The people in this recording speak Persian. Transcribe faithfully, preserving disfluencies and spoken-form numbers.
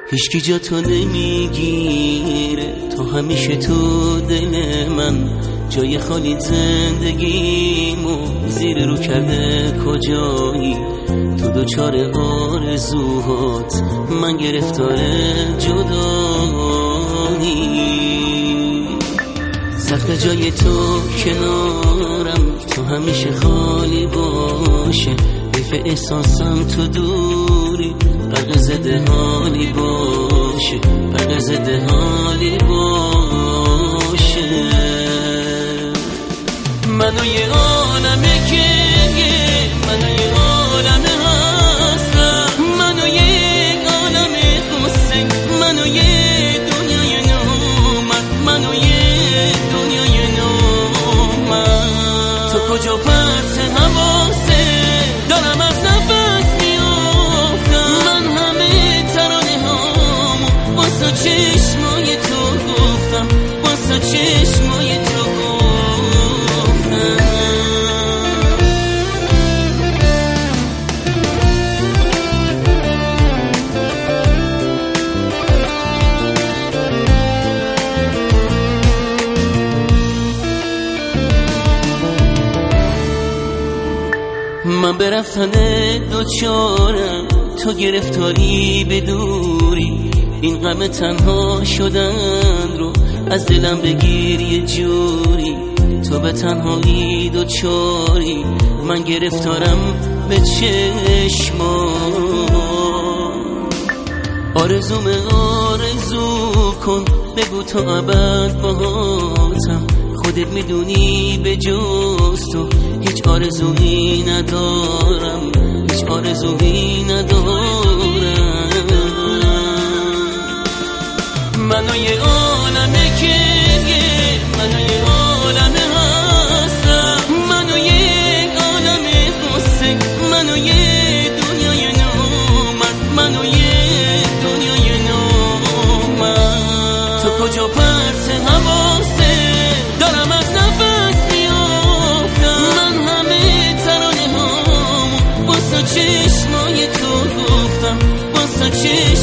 هیچکی جا تو نمیگیره، تو همیشه تو دل من. جای خالی زندگیمو زیر رو کرده کجایی؟ تو دوچار آرزوهات، من گرفتار جدایی. سخت جای تو کنارم، تو همیشه خالی باشه. حیف احساسم تو دوری، غرق زده حالی باشه، غرق زده حالی باشه. منو یه عالمه که منو یه عالمه هستم، منو یه عالمه قصه، منو یه دنیای نومد، منو یه دنیای نومد. تو کجا پرت حواسه دارم از نفس میافتم، من همه ترانه هامو واسه چشمای تو گفتم، واسه چشمای تو گفتم. من به رفتن دوچارم، تو گرفتاری به دوری. این غم تنها شدن رو از دلم بگیر یه جوری. تو به تنهایی دوچاری، من گرفتارم به چشما. آرزوم آرزو کن، بگو تا ابد باهاتم. خودت میدونی به جز تو هیچ آرزویی ندارم، هیچ آرزویی ندارم. منو یه عالمه که منو یه عالمه هستم، منو یه عالمه قصه، منو یه دنیای نومد، منو یه دنیای نومد. تو کجا پرت حواسه دارم از نفس میافتم، من همه ترانه هامو واسه چشمای تو گفتم، واسه چشمای